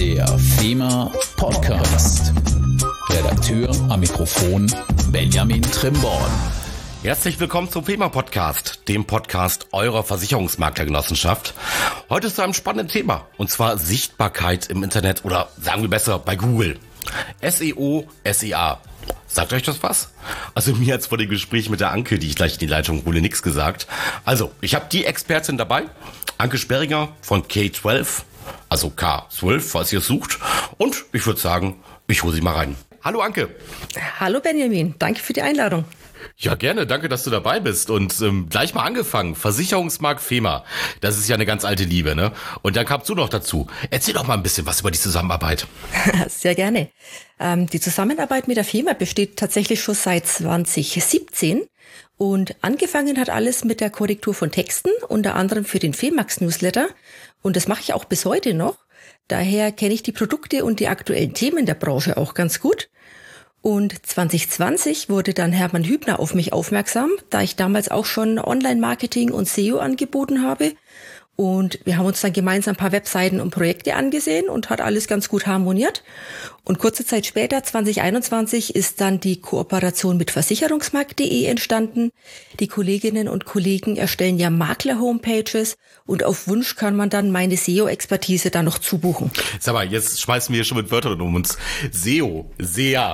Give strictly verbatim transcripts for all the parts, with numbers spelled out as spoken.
Der FEMA Podcast. Redakteur am Mikrofon Benjamin Trimborn. Herzlich willkommen zum FEMA Podcast, dem Podcast eurer Versicherungsmaklergenossenschaft. Heute zu einem spannenden Thema, und zwar Sichtbarkeit im Internet oder sagen wir besser bei Google. S E O, S E A. Sagt euch das was? Also mir hat's vor dem Gespräch mit der Anke, die ich gleich in die Leitung hole, nichts gesagt. Also, ich habe die Expertin dabei, Anke Sperringer von K zwölf, also K zwölf, falls ihr es sucht. Und ich würde sagen, ich hole sie mal rein. Hallo Anke. Hallo Benjamin, danke für die Einladung. Ja, gerne. Danke, dass du dabei bist. Und ähm, gleich mal angefangen. Versicherungsmarkt FEMA. Das ist ja eine ganz alte Liebe, ne? Und dann kamst du noch dazu. Erzähl doch mal ein bisschen was über die Zusammenarbeit. Sehr gerne. Ähm, die Zusammenarbeit mit der FEMA besteht tatsächlich schon seit zwanzig siebzehn. Und angefangen hat alles mit der Korrektur von Texten, unter anderem für den FEMAX-Newsletter. Und das mache ich auch bis heute noch. Daher kenne ich die Produkte und die aktuellen Themen der Branche auch ganz gut. Und zwanzig zwanzig wurde dann Hermann Hübner auf mich aufmerksam, da ich damals auch schon Online-Marketing und S E O angeboten habe. Und wir haben uns dann gemeinsam ein paar Webseiten und Projekte angesehen und hat alles ganz gut harmoniert. Und kurze Zeit später, zwanzig einundzwanzig, ist dann die Kooperation mit Versicherungsmarkt punkt de entstanden. Die Kolleginnen und Kollegen erstellen ja Makler-Homepages und auf Wunsch kann man dann meine S E O-Expertise dann noch zubuchen. Sag mal, jetzt schmeißen wir hier schon mit Wörtern um uns. S E O, S E A.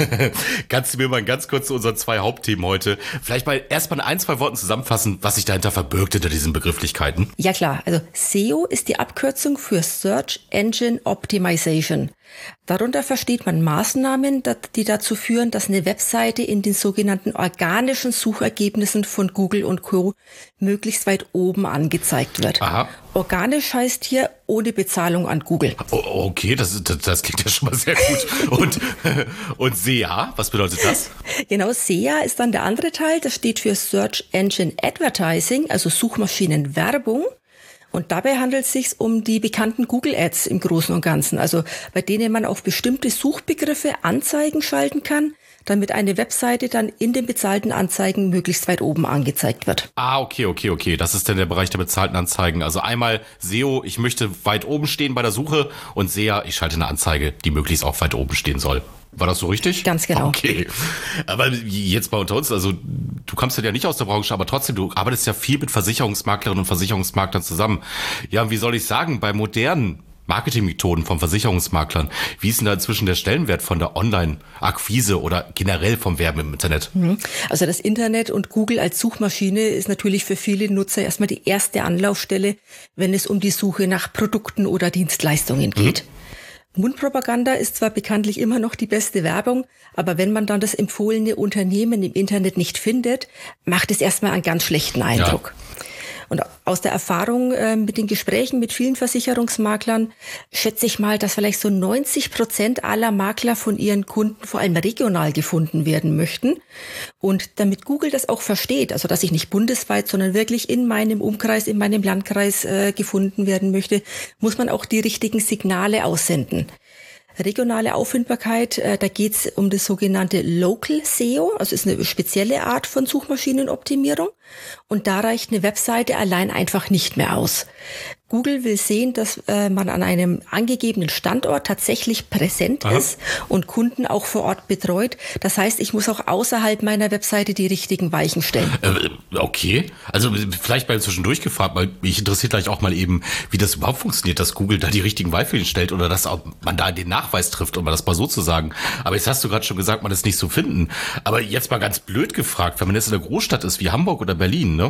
Kannst du mir mal ganz kurz zu unseren zwei Hauptthemen heute vielleicht mal erstmal in ein, zwei Worten zusammenfassen, was sich dahinter verbirgt hinter diesen Begrifflichkeiten? Ja klar, also S E O ist die Abkürzung für Search Engine Optimization. Darunter versteht man Maßnahmen, die dazu führen, dass eine Webseite in den sogenannten organischen Suchergebnissen von Google und Co. möglichst weit oben angezeigt wird. Aha. Organisch heißt hier ohne Bezahlung an Google. Oh, okay, das, das, das klingt ja schon mal sehr gut. Und, und S E A, was bedeutet das? Genau, S E A ist dann der andere Teil. Das steht für Search Engine Advertising, also Suchmaschinenwerbung. Und dabei handelt es sich um die bekannten Google Ads im Großen und Ganzen, also bei denen man auf bestimmte Suchbegriffe Anzeigen schalten kann, damit eine Webseite dann in den bezahlten Anzeigen möglichst weit oben angezeigt wird. Ah, okay, okay, okay. Das ist dann der Bereich der bezahlten Anzeigen. Also einmal S E O, ich möchte weit oben stehen bei der Suche, und S E A, ich schalte eine Anzeige, die möglichst auch weit oben stehen soll. War das so richtig? Ganz genau. Okay. Aber jetzt mal unter uns, also du kommst ja nicht aus der Branche, aber trotzdem, du arbeitest ja viel mit Versicherungsmaklerinnen und Versicherungsmaklern zusammen. Ja, wie soll ich sagen, bei modernen Marketingmethoden von Versicherungsmaklern, wie ist denn da inzwischen der Stellenwert von der Online-Akquise oder generell vom Werben im Internet? Also das Internet und Google als Suchmaschine ist natürlich für viele Nutzer erstmal die erste Anlaufstelle, wenn es um die Suche nach Produkten oder Dienstleistungen geht. Mhm. Mundpropaganda ist zwar bekanntlich immer noch die beste Werbung, aber wenn man dann das empfohlene Unternehmen im Internet nicht findet, macht es erstmal einen ganz schlechten Eindruck. Ja. Und aus der Erfahrung äh, mit den Gesprächen mit vielen Versicherungsmaklern schätze ich mal, dass vielleicht so neunzig Prozent aller Makler von ihren Kunden vor allem regional gefunden werden möchten. Und damit Google das auch versteht, also dass ich nicht bundesweit, sondern wirklich in meinem Umkreis, in meinem Landkreis äh, gefunden werden möchte, muss man auch die richtigen Signale aussenden. Regionale Auffindbarkeit, äh, da geht es um das sogenannte Local S E O, also ist eine spezielle Art von Suchmaschinenoptimierung, und da reicht eine Webseite allein einfach nicht mehr aus. Google will sehen, dass äh, man an einem angegebenen Standort tatsächlich präsent Aha. ist und Kunden auch vor Ort betreut. Das heißt, ich muss auch außerhalb meiner Webseite die richtigen Weichen stellen. Äh, okay, also vielleicht mal zwischendurch gefragt, weil mich interessiert gleich auch mal eben, wie das überhaupt funktioniert, dass Google da die richtigen Weichen stellt oder dass auch man da den Nachweis trifft, um das mal so zu sagen. Aber jetzt hast du gerade schon gesagt, man ist nicht zu finden. Aber jetzt mal ganz blöd gefragt, wenn man jetzt in einer Großstadt ist wie Hamburg oder Berlin, ne,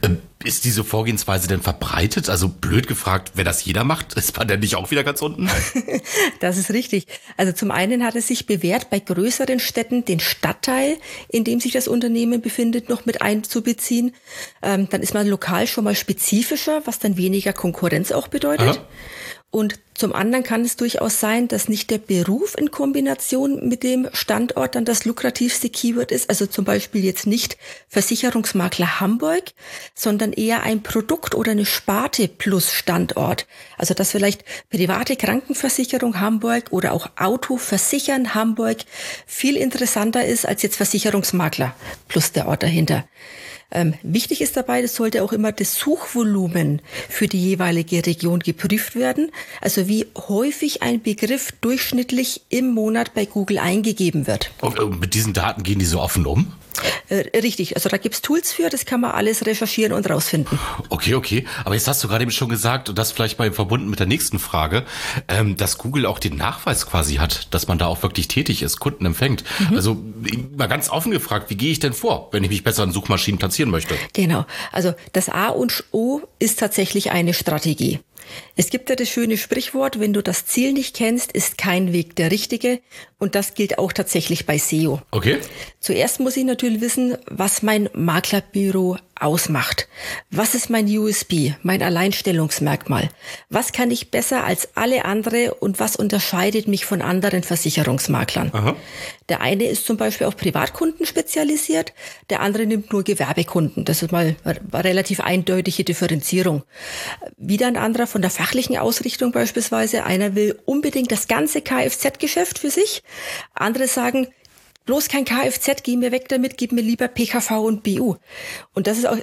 ist diese Vorgehensweise denn verbreitet? Also blöd gefragt, wenn das jeder macht, ist man denn nicht auch wieder ganz unten? Das ist richtig. Also zum einen hat es sich bewährt, bei größeren Städten den Stadtteil, in dem sich das Unternehmen befindet, noch mit einzubeziehen. Ähm, dann ist man lokal schon mal spezifischer, was dann weniger Konkurrenz auch bedeutet. Aha. Und zum anderen kann es durchaus sein, dass nicht der Beruf in Kombination mit dem Standort dann das lukrativste Keyword ist. Also zum Beispiel jetzt nicht Versicherungsmakler Hamburg, sondern eher ein Produkt oder eine Sparte plus Standort. Also dass vielleicht private Krankenversicherung Hamburg oder auch Autoversichern Hamburg viel interessanter ist als jetzt Versicherungsmakler plus der Ort dahinter. Ähm, wichtig ist dabei, es sollte auch immer das Suchvolumen für die jeweilige Region geprüft werden. Also wie häufig ein Begriff durchschnittlich im Monat bei Google eingegeben wird. Und mit diesen Daten gehen die so offen um? Äh, richtig, also da gibt's Tools für, das kann man alles recherchieren und rausfinden. Okay, okay. Aber jetzt hast du gerade eben schon gesagt, und das vielleicht mal verbunden mit der nächsten Frage, ähm, dass Google auch den Nachweis quasi hat, dass man da auch wirklich tätig ist, Kunden empfängt. Mhm. Also mal ganz offen gefragt, wie gehe ich denn vor, wenn ich mich besser in Suchmaschinen platzieren möchte? Genau, also das A und O ist tatsächlich eine Strategie. Es gibt ja das schöne Sprichwort, wenn du das Ziel nicht kennst, ist kein Weg der richtige. Und das gilt auch tatsächlich bei S E O. Okay. Zuerst muss ich natürlich wissen, was mein Maklerbüro ausmacht. Was ist mein U S P, mein Alleinstellungsmerkmal? Was kann ich besser als alle andere und was unterscheidet mich von anderen Versicherungsmaklern? Aha. Der eine ist zum Beispiel auf Privatkunden spezialisiert, der andere nimmt nur Gewerbekunden. Das ist mal eine relativ eindeutige Differenzierung. Wieder ein anderer von der fachlichen Ausrichtung beispielsweise. Einer will unbedingt das ganze Kfz-Geschäft für sich. Andere sagen, bloß kein Kfz, geh mir weg damit, gib mir lieber P K V und B U. Und das ist auch...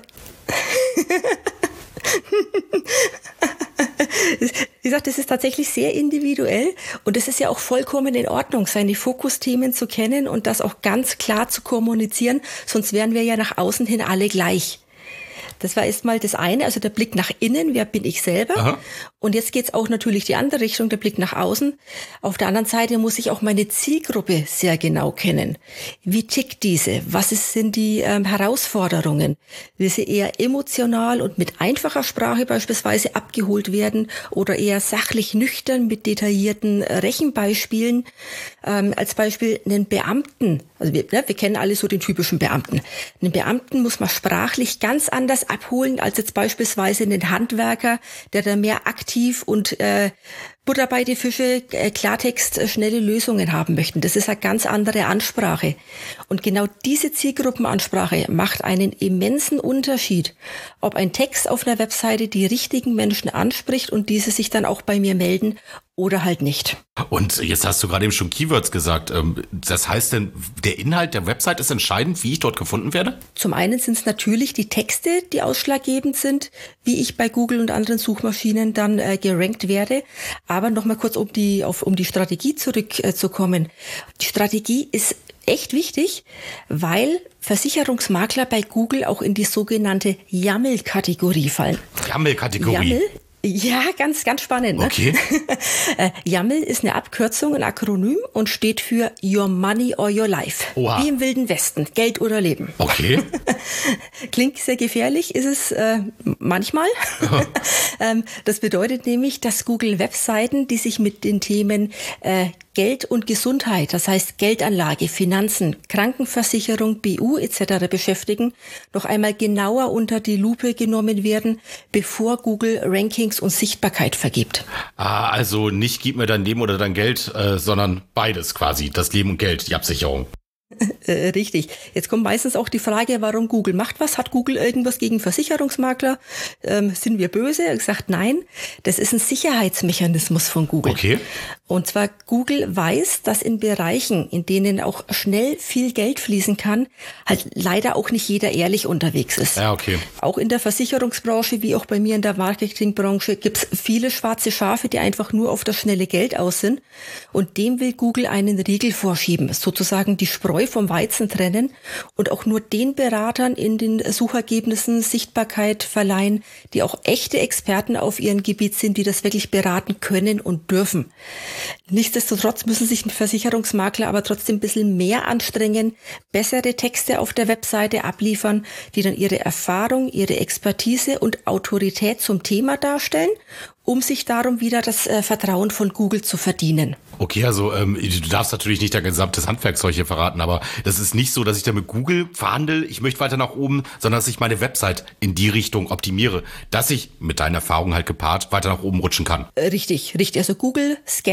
Wie gesagt, das ist tatsächlich sehr individuell und es ist ja auch vollkommen in Ordnung, seine Fokusthemen zu kennen und das auch ganz klar zu kommunizieren, sonst wären wir ja nach außen hin alle gleich. Das war erstmal das eine, also der Blick nach innen, wer bin ich selber? Aha. Und jetzt geht's auch natürlich die andere Richtung, der Blick nach außen. Auf der anderen Seite muss ich auch meine Zielgruppe sehr genau kennen. Wie tickt diese? Was ist, sind die ähm, Herausforderungen? Will sie eher emotional und mit einfacher Sprache beispielsweise abgeholt werden oder eher sachlich nüchtern mit detaillierten Rechenbeispielen? Ähm, als Beispiel einen Beamten, also wir, ne, wir kennen alle so den typischen Beamten. Einen Beamten muss man sprachlich ganz anders abholen als jetzt beispielsweise einen Handwerker, der da mehr aktiv und äh, Butter bei die Fische, äh, Klartext, äh, schnelle Lösungen haben möchten. Das ist eine ganz andere Ansprache. Und genau diese Zielgruppenansprache macht einen immensen Unterschied, ob ein Text auf einer Webseite die richtigen Menschen anspricht und diese sich dann auch bei mir melden oder halt nicht. Und jetzt hast du gerade eben schon Keywords gesagt. Das heißt denn, der Inhalt der Website ist entscheidend, wie ich dort gefunden werde? Zum einen sind es natürlich die Texte, die ausschlaggebend sind, wie ich bei Google und anderen Suchmaschinen dann äh, gerankt werde. Aber nochmal kurz, um die, auf, um die Strategie zurückzukommen. Äh, die Strategie ist echt wichtig, weil Versicherungsmakler bei Google auch in die sogenannte YAML-Kategorie fallen. YAML-Kategorie? YAML, ja, ganz, ganz spannend. Ne? Okay. YAML ist eine Abkürzung, ein Akronym und steht für Your Money or Your Life. Oha. Wie im Wilden Westen, Geld oder Leben. Okay. Klingt sehr gefährlich, ist es äh, manchmal. ähm, das bedeutet nämlich, dass Google Webseiten, die sich mit den Themen äh, Geld und Gesundheit, das heißt Geldanlage, Finanzen, Krankenversicherung, B U et cetera beschäftigen, noch einmal genauer unter die Lupe genommen werden, bevor Google Rankings und Sichtbarkeit vergibt. Ah, also nicht gib mir dein Leben oder dein Geld, äh, sondern beides quasi, das Leben und Geld, die Absicherung. Äh, richtig. Jetzt kommt meistens auch die Frage, warum Google macht was. Hat Google irgendwas gegen Versicherungsmakler? Ähm, sind wir böse? Er hat gesagt, nein. Das ist ein Sicherheitsmechanismus von Google. Okay. Und zwar Google weiß, dass in Bereichen, in denen auch schnell viel Geld fließen kann, halt leider auch nicht jeder ehrlich unterwegs ist. Ja, okay. Auch in der Versicherungsbranche, wie auch bei mir in der Marketingbranche, gibt's viele schwarze Schafe, die einfach nur auf das schnelle Geld aus sind. Und dem will Google einen Riegel vorschieben, sozusagen die Spreu vom Weizen trennen und auch nur den Beratern in den Suchergebnissen Sichtbarkeit verleihen, die auch echte Experten auf ihrem Gebiet sind, die das wirklich beraten können und dürfen. Nichtsdestotrotz müssen sich Versicherungsmakler aber trotzdem ein bisschen mehr anstrengen, bessere Texte auf der Webseite abliefern, die dann ihre Erfahrung, ihre Expertise und Autorität zum Thema darstellen, um sich darum wieder das äh, Vertrauen von Google zu verdienen. Okay, also ähm, du darfst natürlich nicht dein gesamtes Handwerkszeug hier verraten, aber das ist nicht so, dass ich da mit Google verhandle, ich möchte weiter nach oben, sondern dass ich meine Website in die Richtung optimiere, dass ich mit deinen Erfahrungen halt gepaart weiter nach oben rutschen kann. Richtig, richtig. Also Google scannt oder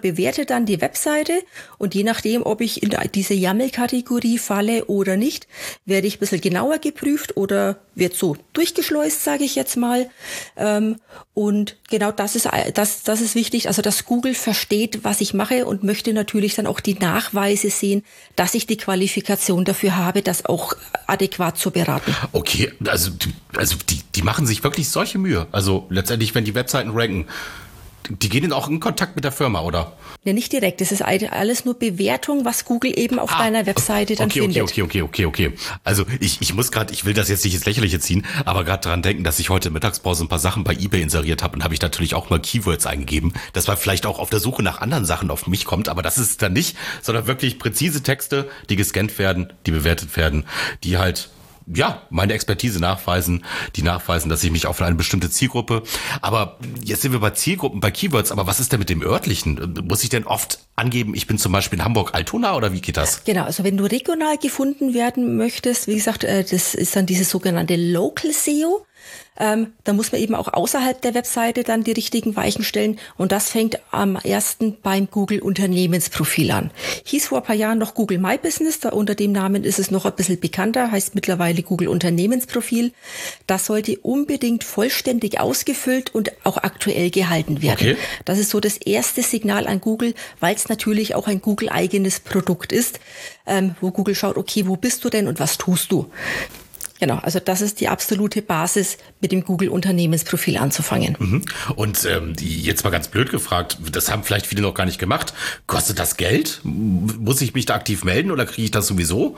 bewertet dann die Webseite und je nachdem, ob ich in diese YAML-Kategorie falle oder nicht, werde ich ein bisschen genauer geprüft oder wird so durchgeschleust, sage ich jetzt mal. Und genau das ist, das, das ist wichtig, also dass Google versteht, was ich mache und möchte natürlich dann auch die Nachweise sehen, dass ich die Qualifikation dafür habe, das auch adäquat zu beraten. Okay, also, also die, die machen sich wirklich solche Mühe. Also letztendlich, wenn die Webseiten ranken, die gehen dann auch in Kontakt mit der Firma, oder? Ne, nicht direkt. Das ist alles nur Bewertung, was Google eben auf ah, deiner Webseite dann okay, findet. Okay, okay, okay, okay, okay. Also ich, ich muss gerade, ich will das jetzt nicht ins Lächerliche ziehen, aber gerade dran denken, dass ich heute in Mittagspause ein paar Sachen bei eBay inseriert habe und habe ich natürlich auch mal Keywords eingegeben, dass man vielleicht auch auf der Suche nach anderen Sachen auf mich kommt, aber das ist es dann nicht, sondern wirklich präzise Texte, die gescannt werden, die bewertet werden, die halt ja, meine Expertise nachweisen, die nachweisen, dass ich mich auf eine bestimmte Zielgruppe, aber jetzt sind wir bei Zielgruppen, bei Keywords, aber was ist denn mit dem örtlichen? Muss ich denn oft angeben, ich bin zum Beispiel in Hamburg-Altona oder wie geht das? Genau, also wenn du regional gefunden werden möchtest, wie gesagt, das ist dann dieses sogenannte Local S E O. Ähm, da muss man eben auch außerhalb der Webseite dann die richtigen Weichen stellen und das fängt am ersten beim Google Unternehmensprofil an. Hieß vor ein paar Jahren noch Google My Business, da unter dem Namen ist es noch ein bisschen bekannter, heißt mittlerweile Google Unternehmensprofil. Das sollte unbedingt vollständig ausgefüllt und auch aktuell gehalten werden. Okay. Das ist so das erste Signal an Google, weil es natürlich auch ein Google-eigenes Produkt ist, ähm, wo Google schaut, okay, wo bist du denn und was tust du? Genau, also das ist die absolute Basis, mit dem Google-Unternehmensprofil anzufangen. Mhm. Und ähm, die, jetzt mal ganz blöd gefragt, das haben vielleicht viele noch gar nicht gemacht. Kostet das Geld? Muss ich mich da aktiv melden oder kriege ich das sowieso?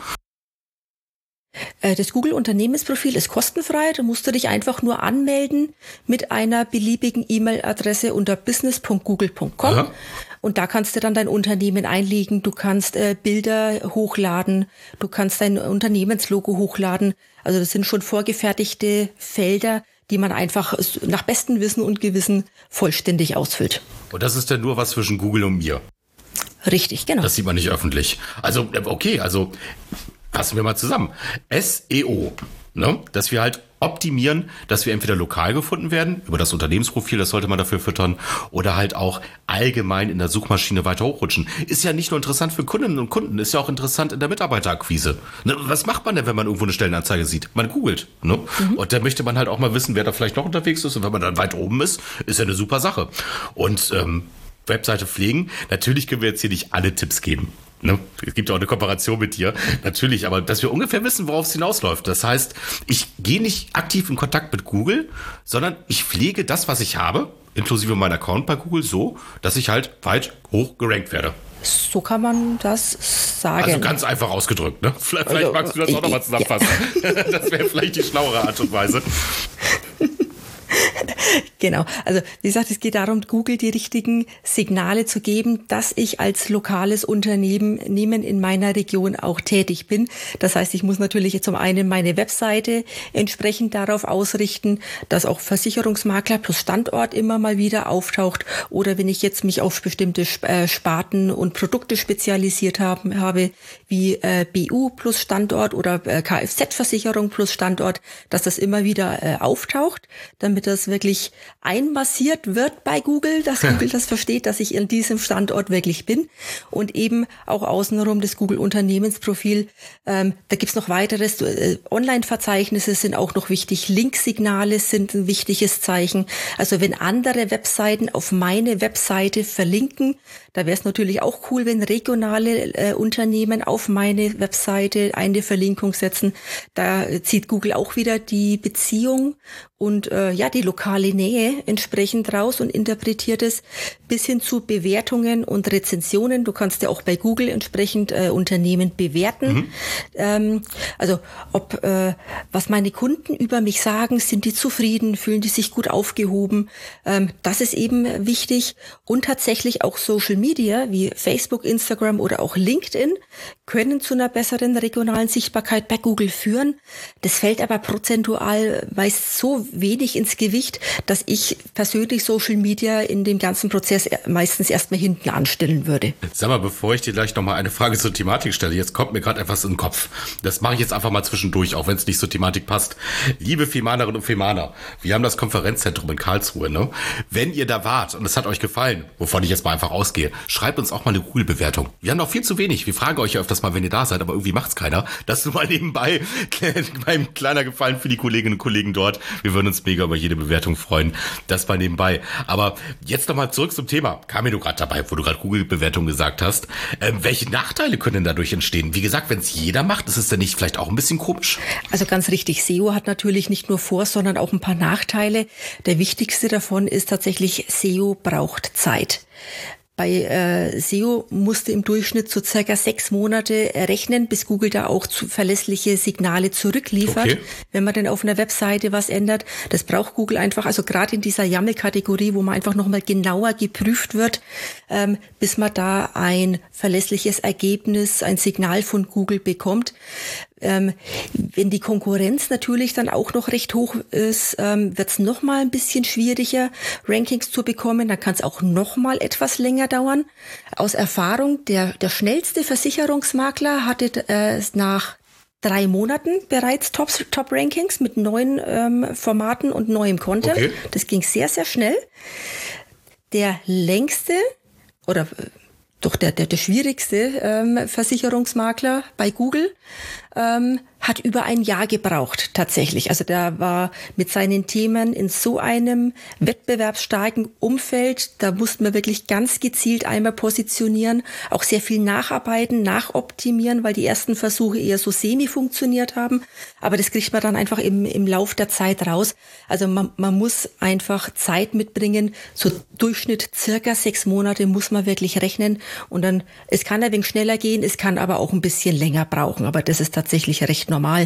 Das Google-Unternehmensprofil ist kostenfrei. Da musst du dich einfach nur anmelden mit einer beliebigen E-Mail-Adresse unter business punkt google punkt com. Aha. Und da kannst du dann dein Unternehmen einlegen. Du kannst äh, Bilder hochladen. Du kannst dein Unternehmenslogo hochladen. Also das sind schon vorgefertigte Felder, die man einfach nach bestem Wissen und Gewissen vollständig ausfüllt. Und das ist dann nur was zwischen Google und mir? Richtig, genau. Das sieht man nicht öffentlich. Also, okay, also fassen wir mal zusammen. S E O, ne? Dass wir halt optimieren, dass wir entweder lokal gefunden werden, über das Unternehmensprofil, das sollte man dafür füttern, oder halt auch allgemein in der Suchmaschine weiter hochrutschen. Ist ja nicht nur interessant für Kundinnen und Kunden, ist ja auch interessant in der Mitarbeiterakquise. Ne? Was macht man denn, wenn man irgendwo eine Stellenanzeige sieht? Man googelt. Ne? Mhm. Und da möchte man halt auch mal wissen, wer da vielleicht noch unterwegs ist. Und wenn man dann weit oben ist, ist ja eine super Sache. Und ähm, Webseite pflegen, natürlich können wir jetzt hier nicht alle Tipps geben. Ne? Es gibt ja auch eine Kooperation mit dir, natürlich, aber dass wir ungefähr wissen, worauf es hinausläuft. Das heißt, ich gehe nicht aktiv in Kontakt mit Google, sondern ich pflege das, was ich habe, inklusive meinem Account bei Google, so, dass ich halt weit hoch gerankt werde. So kann man das sagen. Also ganz einfach ausgedrückt, ne? Vielleicht, vielleicht also, magst du das auch nochmal zusammenfassen. Ja. Das wäre vielleicht die schlauere Art und Weise. Genau, also wie gesagt, es geht darum, Google die richtigen Signale zu geben, dass ich als lokales Unternehmen in meiner Region auch tätig bin. Das heißt, ich muss natürlich zum einen meine Webseite entsprechend darauf ausrichten, dass auch Versicherungsmakler plus Standort immer mal wieder auftaucht oder wenn ich jetzt mich auf bestimmte Sparten und Produkte spezialisiert habe, habe wie B U plus Standort oder Kfz-Versicherung plus Standort, dass das immer wieder auftaucht, damit das wirklich einmassiert wird bei Google, dass Google das versteht, dass ich in diesem Standort wirklich bin und eben auch außenrum das Google-Unternehmensprofil. Ähm, da gibt's noch weiteres. Äh, Online-Verzeichnisse sind auch noch wichtig. Linksignale sind ein wichtiges Zeichen. Also wenn andere Webseiten auf meine Webseite verlinken, da wäre es natürlich auch cool, wenn regionale äh, Unternehmen auf meine Webseite eine Verlinkung setzen. Da zieht Google auch wieder die Beziehung und äh, ja die lokale Nähe entsprechend raus und interpretiert es bis hin zu Bewertungen und Rezensionen. Du kannst ja auch bei Google entsprechend äh, Unternehmen bewerten. Mhm. Ähm, also ob äh, was meine Kunden über mich sagen, sind die zufrieden, fühlen die sich gut aufgehoben. Ähm, das ist eben wichtig und tatsächlich auch Social Media wie Facebook, Instagram oder auch LinkedIn können zu einer besseren regionalen Sichtbarkeit bei Google führen. Das fällt aber prozentual meist so wenig ins Gewicht, dass ich persönlich Social Media in dem ganzen Prozess meistens erstmal hinten anstellen würde. Sag mal, bevor ich dir gleich nochmal eine Frage zur Thematik stelle, jetzt kommt mir gerade etwas in den Kopf. Das mache ich jetzt einfach mal zwischendurch, auch wenn es nicht zur Thematik passt. Liebe Femanerinnen und Femaner, wir haben das Konferenzzentrum in Karlsruhe, ne? Wenn ihr da wart und es hat euch gefallen, wovon ich jetzt mal einfach ausgehe, schreibt uns auch mal eine Google-Bewertung. Wir haben noch viel zu wenig. Wir fragen euch ja öfters mal, wenn ihr da seid, aber irgendwie macht's keiner. Das nur mal nebenbei. Mein kleiner Gefallen für die Kolleginnen und Kollegen dort. Wir würden uns mega über jede Bewertung freuen. Das war nebenbei. Aber jetzt nochmal zurück zum Thema. Kam mir nur gerade dabei, wo du gerade Google-Bewertung gesagt hast. Ähm, welche Nachteile können denn dadurch entstehen? Wie gesagt, wenn es jeder macht, ist es denn nicht vielleicht auch ein bisschen komisch? Also ganz richtig. S E O hat natürlich nicht nur Vor-, sondern auch ein paar Nachteile. Der wichtigste davon ist tatsächlich, S E O braucht Zeit. Bei äh, S E O musste im Durchschnitt so circa sechs Monate rechnen, bis Google da auch zu verlässliche Signale zurückliefert, okay, wenn man denn auf einer Webseite was ändert. Das braucht Google einfach, also gerade in dieser YAML-Kategorie, wo man einfach nochmal genauer geprüft wird, ähm, bis man da ein verlässliches Ergebnis, ein Signal von Google bekommt. Ähm, wenn die Konkurrenz natürlich dann auch noch recht hoch ist, ähm, wird es noch mal ein bisschen schwieriger, Rankings zu bekommen. Dann kann es auch noch mal etwas länger dauern. Aus Erfahrung, der, der schnellste Versicherungsmakler hatte äh, nach drei Monaten bereits Top, Top-Rankings mit neuen ähm, Formaten und neuem Content. Okay. Das ging sehr, sehr schnell. Der längste oder doch der, der, der schwierigste ähm, Versicherungsmakler bei Google ähm, hat über ein Jahr gebraucht tatsächlich. Also der war mit seinen Themen in so einem wettbewerbsstarken Umfeld, da mussten wir wirklich ganz gezielt einmal positionieren, auch sehr viel nacharbeiten, nachoptimieren, weil die ersten Versuche eher so semi funktioniert haben. Aber das kriegt man dann einfach im, im Lauf der Zeit raus. Also man, man muss einfach Zeit mitbringen. So Durchschnitt circa sechs Monate muss man wirklich rechnen. Und dann, es kann ein wenig schneller gehen, es kann aber auch ein bisschen länger brauchen. Aber das ist tatsächlich recht normal.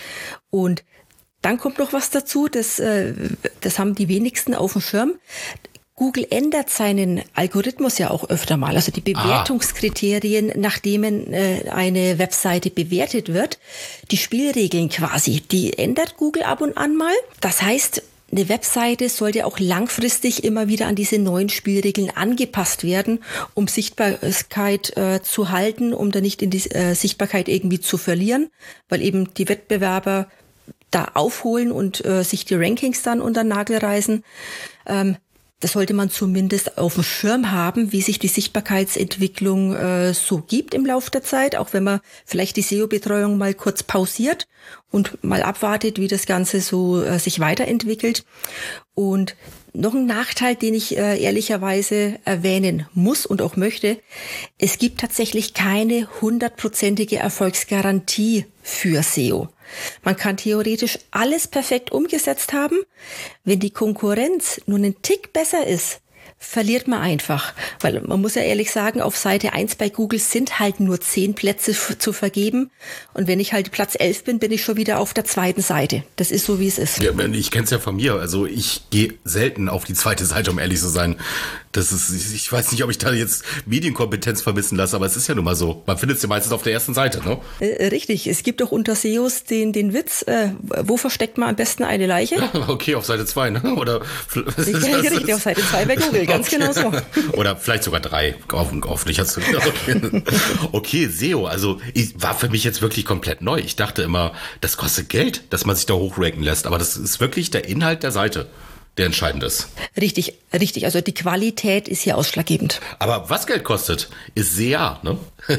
Und dann kommt noch was dazu, das, äh, das haben die wenigsten auf dem Schirm. Google ändert seinen Algorithmus ja auch öfter mal, also die Bewertungskriterien, ah. nach denen äh, eine Webseite bewertet wird, die Spielregeln quasi, die ändert Google ab und an mal. Das heißt, eine Webseite sollte auch langfristig immer wieder an diese neuen Spielregeln angepasst werden, um Sichtbarkeit äh, zu halten, um da nicht in die äh, Sichtbarkeit irgendwie zu verlieren, weil eben die Wettbewerber da aufholen und äh, sich die Rankings dann unter den Nagel reißen. Ähm, Das sollte man zumindest auf dem Schirm haben, wie sich die Sichtbarkeitsentwicklung äh, so gibt im Laufe der Zeit, auch wenn man vielleicht die S E O-Betreuung mal kurz pausiert und mal abwartet, wie das Ganze so äh, sich weiterentwickelt. Und noch ein Nachteil, den ich äh, ehrlicherweise erwähnen muss und auch möchte, es gibt tatsächlich keine hundertprozentige Erfolgsgarantie für S E O. Man kann theoretisch alles perfekt umgesetzt haben. Wenn die Konkurrenz nur einen Tick besser ist, verliert man einfach. Weil man muss ja ehrlich sagen, auf Seite eins bei Google sind halt nur zehn Plätze f- zu vergeben. Und wenn ich halt Platz elf bin, bin ich schon wieder auf der zweiten Seite. Das ist so, wie es ist. Ja, ich kenne es ja von mir. Also ich gehe selten auf die zweite Seite, um ehrlich zu sein. Das ist, ich weiß nicht, ob ich da jetzt Medienkompetenz vermissen lasse, aber es ist ja nun mal so. Man findet es ja meistens auf der ersten Seite, ne? Äh, richtig. Es gibt auch unter S E Os den, den Witz, äh, wo versteckt man am besten eine Leiche? Okay, auf Seite zwei, ne? Oder richtig, richtig, auf Seite zwei bei Google, ganz okay. Genau so. Oder vielleicht sogar drei. Hoffentlich hast du. Okay. Okay, S E O, also ich, war für mich jetzt wirklich komplett neu. Ich dachte immer, das kostet Geld, dass man sich da hochranken lässt. Aber das ist wirklich der Inhalt der Seite, der entscheidend ist. Richtig, richtig. Also die Qualität ist hier ausschlaggebend. Aber was Geld kostet, ist S E A, ne?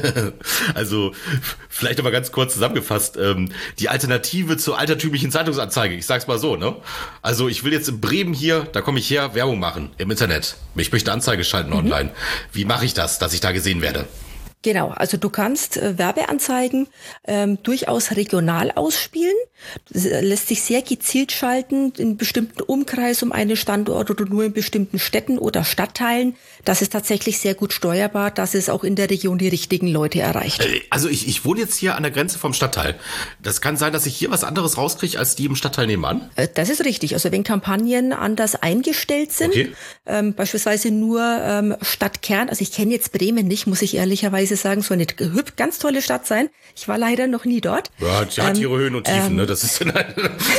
Also vielleicht aber ganz kurz zusammengefasst, ähm, die Alternative zur altertümlichen Zeitungsanzeige. Ich sag's mal so, ne? Also ich will jetzt in Bremen hier, da komme ich her, Werbung machen im Internet. Ich möchte Anzeige schalten mhm. online. Wie mache ich das, dass ich da gesehen werde? Genau, also du kannst äh, Werbeanzeigen ähm, durchaus regional ausspielen. Das lässt sich sehr gezielt schalten in bestimmten Umkreis um einen Standort oder nur in bestimmten Städten oder Stadtteilen. Das ist tatsächlich sehr gut steuerbar, dass es auch in der Region die richtigen Leute erreicht. Also ich, ich wohne jetzt hier an der Grenze vom Stadtteil. Das kann sein, dass ich hier was anderes rauskriege als die im Stadtteil nebenan? Äh, das ist richtig. Also wenn Kampagnen anders eingestellt sind, okay. ähm, beispielsweise nur ähm, Stadtkern, also ich kenne jetzt Bremen nicht, muss ich ehrlicherweise sagen, soll eine ganz tolle Stadt sein. Ich war leider noch nie dort. Ja, sie hat ähm, ihre Höhen und Tiefen, ähm, ne? Das Das ist eine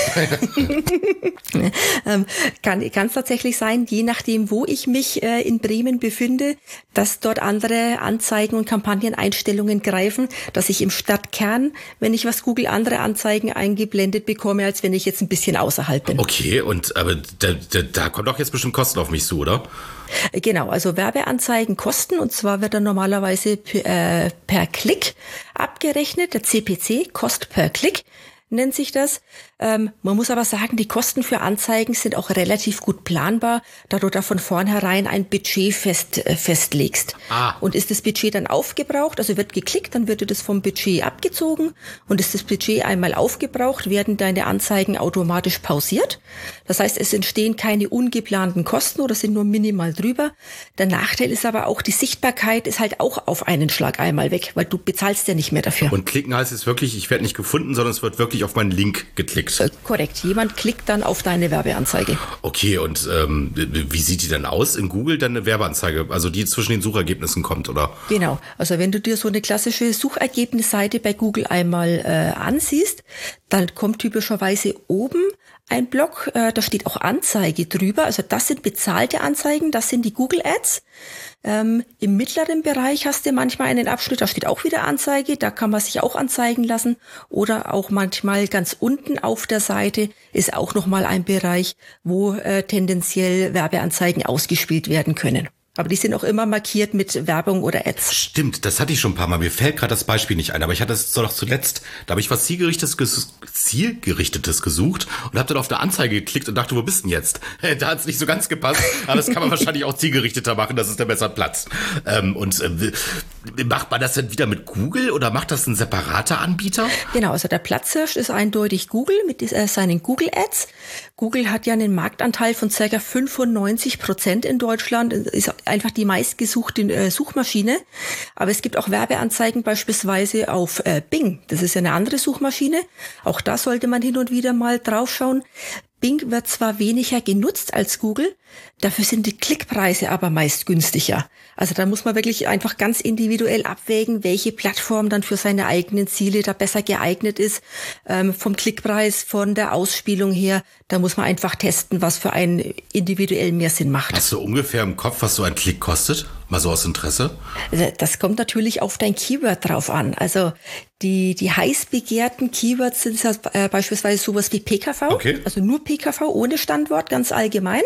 ähm, kann kann es tatsächlich sein, je nachdem, wo ich mich äh, in Bremen befinde, dass dort andere Anzeigen und Kampagneneinstellungen greifen, dass ich im Stadtkern, wenn ich was Google, andere Anzeigen eingeblendet bekomme, als wenn ich jetzt ein bisschen außerhalb bin. Okay, und aber da, da, da kommt doch jetzt bestimmt Kosten auf mich zu, oder? Genau, also Werbeanzeigen kosten, und zwar wird dann normalerweise per, äh, per Klick abgerechnet. Der C P C, Cost per Klick, nennt sich das. Ähm, man muss aber sagen, die Kosten für Anzeigen sind auch relativ gut planbar, da du da von vornherein ein Budget fest, äh, festlegst. Ah. Und ist das Budget dann aufgebraucht, also wird geklickt, dann wird dir das vom Budget abgezogen, und ist das Budget einmal aufgebraucht, werden deine Anzeigen automatisch pausiert. Das heißt, es entstehen keine ungeplanten Kosten oder sind nur minimal drüber. Der Nachteil ist aber auch, die Sichtbarkeit ist halt auch auf einen Schlag einmal weg, weil du bezahlst ja nicht mehr dafür. Und klicken heißt es wirklich, ich werde nicht gefunden, sondern es wird wirklich auf meinen Link geklickt. Äh, korrekt, jemand klickt dann auf deine Werbeanzeige. Okay, und ähm, wie sieht die denn aus in Google, dann eine Werbeanzeige, also die zwischen den Suchergebnissen kommt, oder? Genau, also wenn du dir so eine klassische Suchergebnisseite bei Google einmal äh, ansiehst, dann kommt typischerweise oben ein Block, äh, da steht auch Anzeige drüber, also das sind bezahlte Anzeigen, das sind die Google Ads. Ähm, im mittleren Bereich hast du manchmal einen Abschnitt, da steht auch wieder Anzeige, da kann man sich auch anzeigen lassen, oder auch manchmal ganz unten auf der Seite ist auch nochmal ein Bereich, wo äh, tendenziell Werbeanzeigen ausgespielt werden können. Aber die sind auch immer markiert mit Werbung oder Ads. Stimmt, das hatte ich schon ein paar Mal. Mir fällt gerade das Beispiel nicht ein, aber ich hatte es doch zuletzt, da habe ich was Zielgerichtetes, ges- Zielgerichtetes gesucht und habe dann auf der Anzeige geklickt und dachte, wo bist denn jetzt? Da hat es nicht so ganz gepasst, aber das kann man wahrscheinlich auch zielgerichteter machen, das ist der bessere Platz. Ähm, und äh, macht man das denn wieder mit Google oder macht das ein separater Anbieter? Genau, also der Platzhirsch ist eindeutig Google mit äh, seinen Google Ads. Google hat ja einen Marktanteil von ca. fünfundneunzig Prozent in Deutschland, ist einfach die meistgesuchte äh, Suchmaschine. Aber es gibt auch Werbeanzeigen beispielsweise auf äh, Bing. Das ist ja eine andere Suchmaschine. Auch da sollte man hin und wieder mal draufschauen. Bing wird zwar weniger genutzt als Google, dafür sind die Klickpreise aber meist günstiger. Also da muss man wirklich einfach ganz individuell abwägen, welche Plattform dann für seine eigenen Ziele da besser geeignet ist. Ähm, vom Klickpreis, von der Ausspielung her, da muss man einfach testen, was für einen individuell mehr Sinn macht. Hast du ungefähr im Kopf, was so ein Klick kostet? Mal so aus Interesse? Also das kommt natürlich auf dein Keyword drauf an. Also die, die heiß begehrten Keywords sind äh, beispielsweise sowas wie P K V, okay. Also nur P K V ohne Standort, ganz allgemein.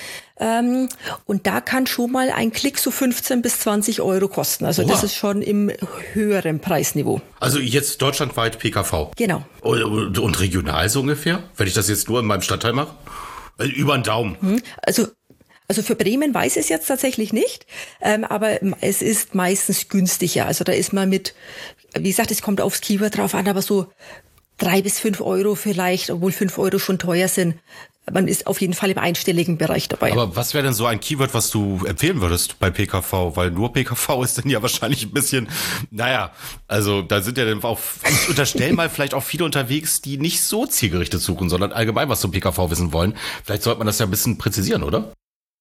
Ähm, und da kann schon mal ein Klick so fünfzehn bis zwanzig Euro kosten. Also Oha. Das ist schon im höheren Preisniveau. Also jetzt deutschlandweit P K V? Genau. Und, und regional so ungefähr? Wenn ich das jetzt nur in meinem Stadtteil mache? Also über den Daumen. Also Also für Bremen weiß ich es jetzt tatsächlich nicht, ähm, aber es ist meistens günstiger. Also da ist man mit, wie gesagt, es kommt aufs Keyword drauf an, aber so drei bis fünf Euro vielleicht, obwohl fünf Euro schon teuer sind. Man ist auf jeden Fall im einstelligen Bereich dabei. Aber was wäre denn so ein Keyword, was du empfehlen würdest bei P K V? Weil nur P K V ist dann ja wahrscheinlich ein bisschen, naja, also da sind ja dann auch, ich unterstelle mal vielleicht auch viele unterwegs, die nicht so zielgerichtet suchen, sondern allgemein was zum P K V wissen wollen. Vielleicht sollte man das ja ein bisschen präzisieren, oder?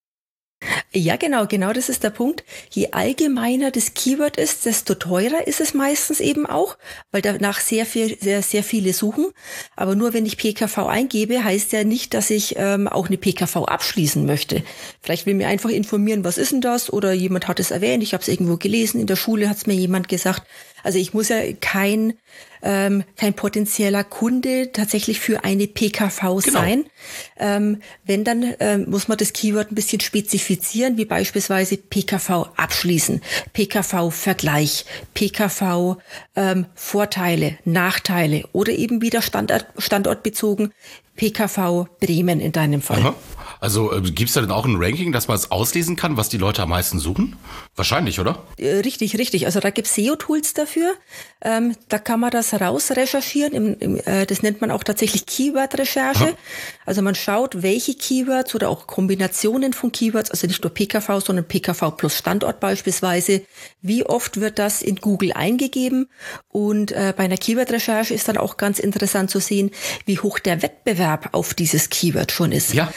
Ja, genau, genau, das ist der Punkt. Je allgemeiner das Keyword ist, desto teurer ist es meistens eben auch, weil danach sehr viel, sehr, sehr viele suchen. Aber nur wenn ich P K V eingebe, heißt ja nicht, dass ich ähm, auch eine P K V abschließen möchte. Vielleicht will mir einfach informieren, was ist denn das? Oder jemand hat es erwähnt, ich habe es irgendwo gelesen, in der Schule hat es mir jemand gesagt. Also ich muss ja kein ähm, kein potenzieller Kunde tatsächlich für eine P K V genau. sein. Ähm, wenn, dann ähm, muss man das Keyword ein bisschen spezifizieren, wie beispielsweise P K V abschließen, P K V-Vergleich, P K V ähm, Vorteile, Nachteile oder eben wieder Standort, standortbezogen P K V Bremen in deinem Fall. Aha. Also äh, gibt es da denn auch ein Ranking, dass man es auslesen kann, was die Leute am meisten suchen? Wahrscheinlich, oder? Äh, richtig, richtig. Also da gibt es S E O-Tools dafür. Ähm, da kann man das rausrecherchieren. Im, im, äh, das nennt man auch tatsächlich Keyword-Recherche. Aha. Also man schaut, welche Keywords oder auch Kombinationen von Keywords, also nicht nur P K V, sondern P K V plus Standort beispielsweise, wie oft wird das in Google eingegeben? Und äh, bei einer Keyword-Recherche ist dann auch ganz interessant zu sehen, wie hoch der Wettbewerb auf dieses Keyword schon ist. Ja. Weil klar,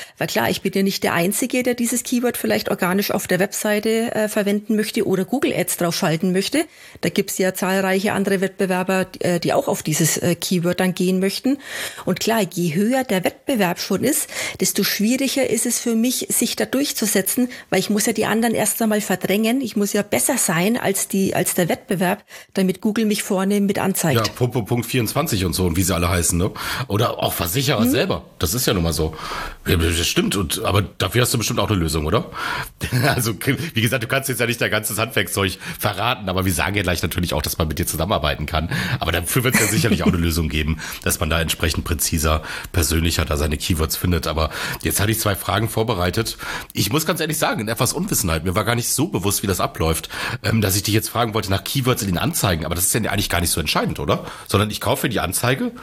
ich bin ja nicht der Einzige, der dieses Keyword vielleicht organisch auf der Webseite äh, verwenden möchte oder Google Ads drauf schalten möchte. Da gibt's ja zahlreiche andere Wettbewerber, äh, die auch auf dieses äh, Keyword dann gehen möchten. Und klar, je höher der Wettbewerb schon ist, desto schwieriger ist es für mich, sich da durchzusetzen, weil ich muss ja die anderen erst einmal verdrängen. Ich muss ja besser sein als die als der Wettbewerb, damit Google mich vorne mit anzeigt. Ja, Punkt, Punkt vierundzwanzig und so und wie sie alle heißen, ne? Oder auch Versicherer hm. selber. Das ist ja nun mal so. Das stimmt, und, aber dafür hast du bestimmt auch eine Lösung, oder? Also, wie gesagt, du kannst jetzt ja nicht dein ganzes Handwerkszeug verraten, aber wir sagen ja gleich natürlich auch, dass man mit dir zusammenarbeiten kann. Aber dafür wird es ja sicherlich auch eine Lösung geben, dass man da entsprechend präziser, persönlicher da seine Keywords findet. Aber jetzt hatte ich zwei Fragen vorbereitet. Ich muss ganz ehrlich sagen, in etwas Unwissenheit, mir war gar nicht so bewusst, wie das abläuft, dass ich dich jetzt fragen wollte nach Keywords in den Anzeigen. Aber das ist ja eigentlich gar nicht so entscheidend, oder? Sondern ich kaufe die Anzeige.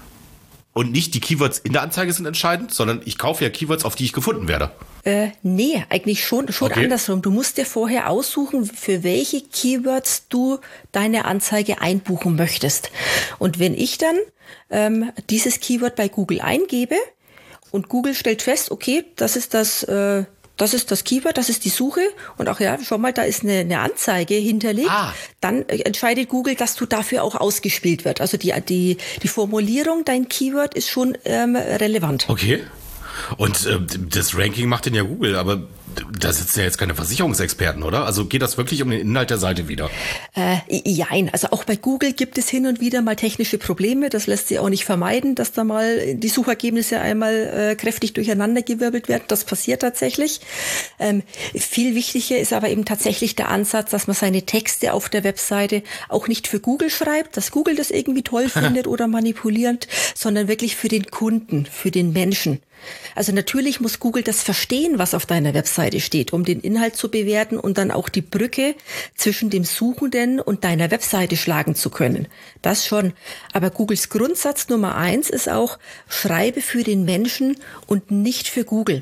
Und nicht die Keywords in der Anzeige sind entscheidend, sondern ich kaufe ja Keywords, auf die ich gefunden werde. Äh, nee, eigentlich schon, schon okay. andersrum. Du musst dir vorher aussuchen, für welche Keywords du deine Anzeige einbuchen möchtest. Und wenn ich dann ähm, dieses Keyword bei Google eingebe und Google stellt fest, okay, das ist das... Äh, Das ist das Keyword, das ist die Suche und auch ja, schau mal, da ist eine, eine Anzeige hinterlegt. Ah. Dann entscheidet Google, dass du dafür auch ausgespielt wird. Also die die die Formulierung, dein Keyword ist schon ähm, relevant. Okay. Und äh, das Ranking macht denn ja Google, aber da sitzen ja jetzt keine Versicherungsexperten, oder? Also geht das wirklich um den Inhalt der Seite wieder? Äh, jein, also auch bei Google gibt es hin und wieder mal technische Probleme. Das lässt sich auch nicht vermeiden, dass da mal die Suchergebnisse einmal äh, kräftig durcheinandergewirbelt werden. Das passiert tatsächlich. Ähm, viel wichtiger ist aber eben tatsächlich der Ansatz, dass man seine Texte auf der Webseite auch nicht für Google schreibt, dass Google das irgendwie toll findet oder manipulierend, sondern wirklich für den Kunden, für den Menschen. Also natürlich muss Google das verstehen, was auf deiner Webseite steht, um den Inhalt zu bewerten und dann auch die Brücke zwischen dem Suchenden und deiner Webseite schlagen zu können. Das schon. Aber Googles Grundsatz Nummer eins ist auch, schreibe für den Menschen und nicht für Google.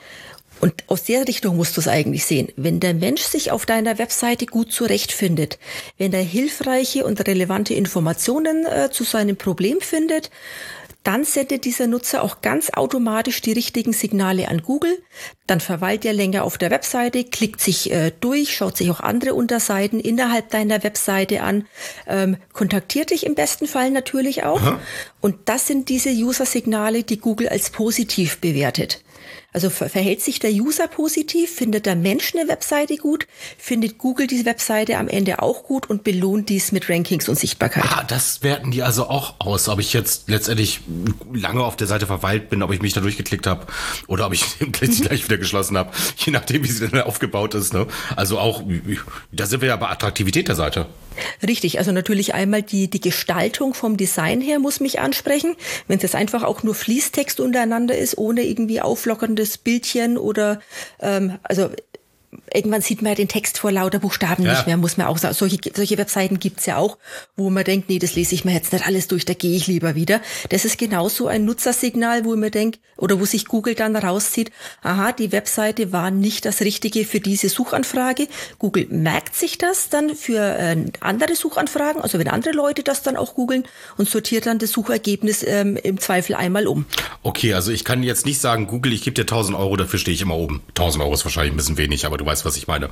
Und aus der Richtung musst du es eigentlich sehen. Wenn der Mensch sich auf deiner Webseite gut zurechtfindet, wenn er hilfreiche und relevante Informationen äh, zu seinem Problem findet, dann sendet dieser Nutzer auch ganz automatisch die richtigen Signale an Google. Dann verweilt er länger auf der Webseite, klickt sich äh, durch, schaut sich auch andere Unterseiten innerhalb deiner Webseite an, ähm, kontaktiert dich im besten Fall natürlich auch. Aha. Und das sind diese User-Signale, die Google als positiv bewertet. Also verhält sich der User positiv, findet der Mensch eine Webseite gut, findet Google diese Webseite am Ende auch gut und belohnt dies mit Rankings und Sichtbarkeit. Ah, das werten die also auch aus, ob ich jetzt letztendlich lange auf der Seite verweilt bin, ob ich mich da durchgeklickt habe oder ob ich den Klick gleich wieder geschlossen habe, je nachdem, wie sie denn aufgebaut ist. Ne? Also auch, da sind wir ja bei Attraktivität der Seite. Richtig, also natürlich einmal die, die Gestaltung vom Design her muss mich ansprechen. Wenn es jetzt einfach auch nur Fließtext untereinander ist, ohne irgendwie auflockerndes Bildchen oder ähm, also irgendwann sieht man ja den Text vor lauter Buchstaben ja. nicht mehr, muss man auch sagen. Solche, solche Webseiten gibt's ja auch, wo man denkt, nee, das lese ich mir jetzt nicht alles durch, da gehe ich lieber wieder. Das ist genauso ein Nutzersignal, wo man denkt, oder wo sich Google dann rauszieht, aha, die Webseite war nicht das Richtige für diese Suchanfrage. Google merkt sich das dann für äh, andere Suchanfragen, also wenn andere Leute das dann auch googeln und sortiert dann das Suchergebnis ähm, im Zweifel einmal um. Okay, also ich kann jetzt nicht sagen, Google, ich gebe dir tausend Euro, dafür stehe ich immer oben. tausend Euro ist wahrscheinlich ein bisschen wenig, aber du weißt, was ich meine.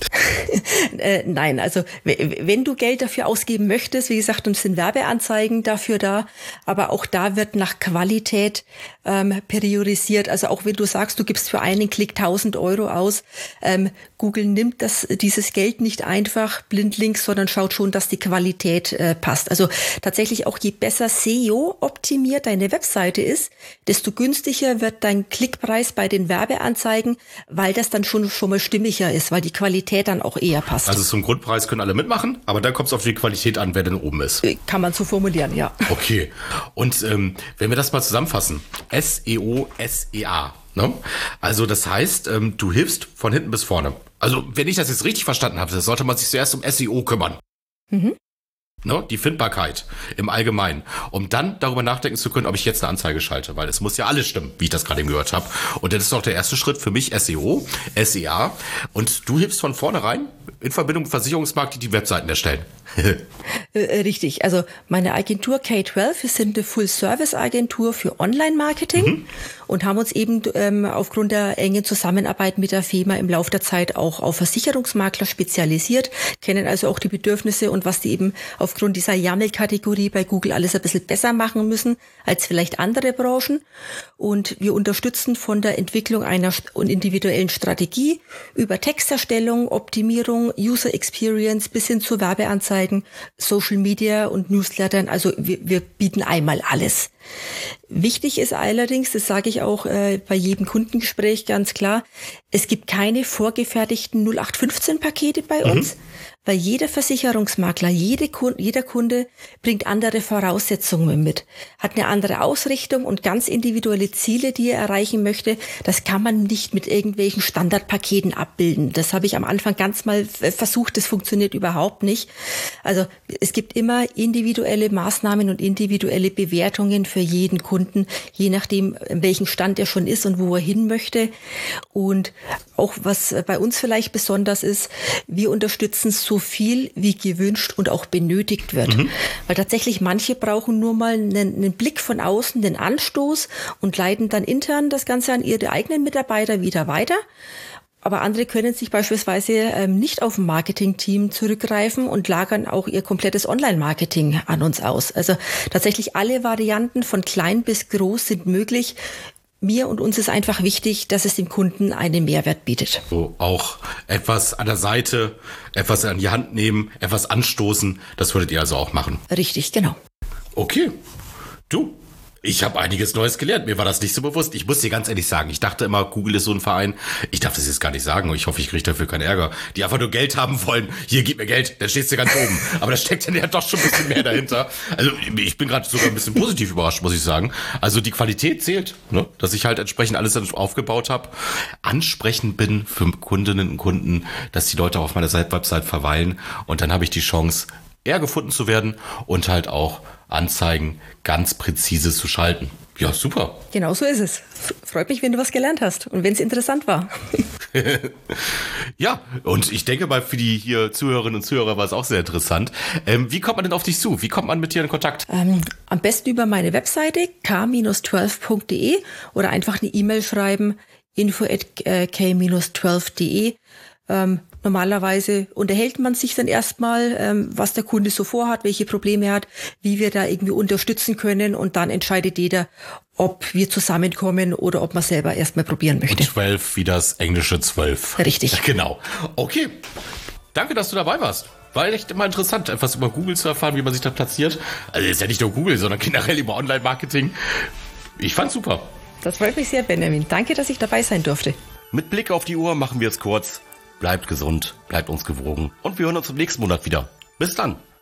äh, nein, also w- wenn du Geld dafür ausgeben möchtest, wie gesagt, uns sind Werbeanzeigen dafür da, aber auch da wird nach Qualität ähm, priorisiert. Also auch wenn du sagst, du gibst für einen Klick tausend Euro aus, ähm, Google nimmt das, dieses Geld nicht einfach blindlings, sondern schaut schon, dass die Qualität äh, passt. Also tatsächlich auch je besser S E O-optimiert deine Webseite ist, desto günstiger wird dein Klickpreis bei den Werbeanzeigen, weil das dann schon, schon mal stimmiger ist, weil die Qualität dann auch eher passt. Also zum Grundpreis können alle mitmachen, aber dann kommt es auf die Qualität an, wer denn oben ist. Kann man so formulieren, ja. Okay. Und ähm, wenn wir das mal zusammenfassen, S E O, S E A. Ne? Also das heißt, ähm, du hilfst von hinten bis vorne. Also wenn ich das jetzt richtig verstanden habe, sollte man sich zuerst um S E O kümmern. Mhm. Ne? Die Findbarkeit im Allgemeinen. Um dann darüber nachdenken zu können, ob ich jetzt eine Anzeige schalte. Weil es muss ja alles stimmen, wie ich das gerade eben gehört habe. Und das ist doch der erste Schritt für mich, S E O, S E A. Und du hilfst von vornherein in Verbindung mit Versicherungsmakler, die die Webseiten erstellen. Richtig, also meine Agentur K zwölf, wir sind eine Full-Service-Agentur für Online-Marketing mhm. und haben uns eben ähm, aufgrund der engen Zusammenarbeit mit der F E M A im Laufe der Zeit auch auf Versicherungsmakler spezialisiert, kennen also auch die Bedürfnisse und was die eben aufgrund dieser YAML-Kategorie bei Google alles ein bisschen besser machen müssen als vielleicht andere Branchen. Und wir unterstützen von der Entwicklung einer individuellen Strategie über Texterstellung, Optimierung, User Experience bis hin zu Werbeanzeigen, Social Media und Newslettern. Also wir, wir bieten einmal alles. Wichtig ist allerdings, das sage ich auch äh, bei jedem Kundengespräch ganz klar, es gibt keine vorgefertigten null acht fünfzehn Pakete bei mhm. uns, weil jeder Versicherungsmakler, jede Kunde, jeder Kunde bringt andere Voraussetzungen mit, hat eine andere Ausrichtung und ganz individuelle Ziele, die er erreichen möchte. Das kann man nicht mit irgendwelchen Standardpaketen abbilden. Das habe ich am Anfang ganz mal versucht, das funktioniert überhaupt nicht. Also es gibt immer individuelle Maßnahmen und individuelle Bewertungen für jeden Kunden, je nachdem, in welchem Stand er schon ist und wo er hin möchte. Und auch was bei uns vielleicht besonders ist, wir unterstützen so viel, wie gewünscht und auch benötigt wird. Mhm. Weil tatsächlich manche brauchen nur mal einen, einen Blick von außen, den Anstoß und leiten dann intern das Ganze an ihre eigenen Mitarbeiter wieder weiter. Aber andere können sich beispielsweise ähm, nicht auf ein Marketing-Team zurückgreifen und lagern auch ihr komplettes Online-Marketing an uns aus. Also tatsächlich alle Varianten von klein bis groß sind möglich. Mir und uns ist einfach wichtig, dass es dem Kunden einen Mehrwert bietet. So auch etwas an der Seite, etwas an die Hand nehmen, etwas anstoßen, das würdet ihr also auch machen? Richtig, genau. Okay, du. Ich habe einiges Neues gelernt. Mir war das nicht so bewusst. Ich muss dir ganz ehrlich sagen, ich dachte immer, Google ist so ein Verein. Ich darf das jetzt gar nicht sagen. Ich hoffe, ich kriege dafür keinen Ärger. Die einfach nur Geld haben wollen. Hier, gib mir Geld. Dann stehst du ganz oben. Aber da steckt dann ja doch schon ein bisschen mehr dahinter. Also ich bin gerade sogar ein bisschen positiv überrascht, muss ich sagen. Also die Qualität zählt, ne? Dass ich halt entsprechend alles dann aufgebaut habe. Ansprechend bin für Kundinnen und Kunden, dass die Leute auf meiner Website verweilen. Und dann habe ich die Chance, eher gefunden zu werden und halt auch Anzeigen ganz präzise zu schalten. Ja, super. Genau so ist es. Freut mich, wenn du was gelernt hast und wenn es interessant war. Ja, und ich denke mal, für die hier Zuhörerinnen und Zuhörer war es auch sehr interessant. Ähm, wie kommt man denn auf dich zu? Wie kommt man mit dir in Kontakt? Ähm, am besten über meine Webseite k zwölf punkt de oder einfach eine E-Mail schreiben, info at k zwölf punkt de. Ähm, normalerweise unterhält man sich dann erstmal, ähm, was der Kunde so vorhat, welche Probleme er hat, wie wir da irgendwie unterstützen können und dann entscheidet jeder, ob wir zusammenkommen oder ob man selber erstmal probieren möchte. Und zwölf wie das englische zwölf. Richtig. Genau. Okay. Danke, dass du dabei warst. War echt immer interessant, etwas über Google zu erfahren, wie man sich da platziert. Also ist ja nicht nur Google, sondern generell über Online-Marketing. Ich fand's super. Das freut mich sehr, Benjamin. Danke, dass ich dabei sein durfte. Mit Blick auf die Uhr machen wir es kurz. Bleibt gesund, bleibt uns gewogen und wir hören uns im nächsten Monat wieder. Bis dann.